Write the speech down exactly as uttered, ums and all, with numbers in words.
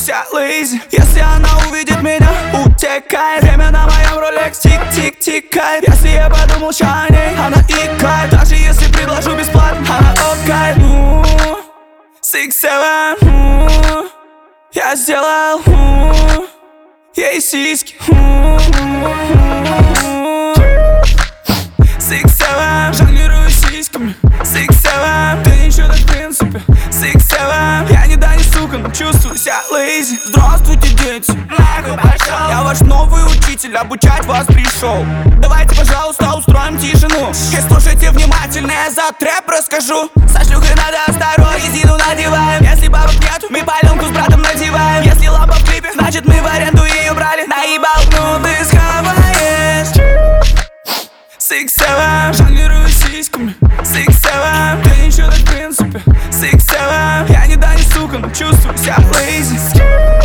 себя лейзи. Если она увидит меня, утекает. Время на моем Rolex тик-тик-тикает. Если я подумал ща о ней, она икает. Даже если предложу бесплатно, она окает. Six seven, я сделал ей сиськи. Six seven, жонглирую сиськами. Six seven, ты ничего так в принципе. Six seven, я не да не сука, но чувствую себя лейзи. Здравствуйте, дети, нахуй пошел. Я ваш новый учитель, обучать вас пришел. Давайте, пожалуйста, устроим тишину и слушайте внимательно, я за трэп расскажу. Со шлюхой надо осторожно, резину надеваем. Если бабок нету, мы паленку с братом надеваем. Если лампа в клипе, значит мы в аренду ее брали. Наебал, ну ты схаваешь. Six seven, жонглирую сиськами. Six seven, ты ничего так в принципе. Six seven, я не да не сука, но чувствую себя лейзи.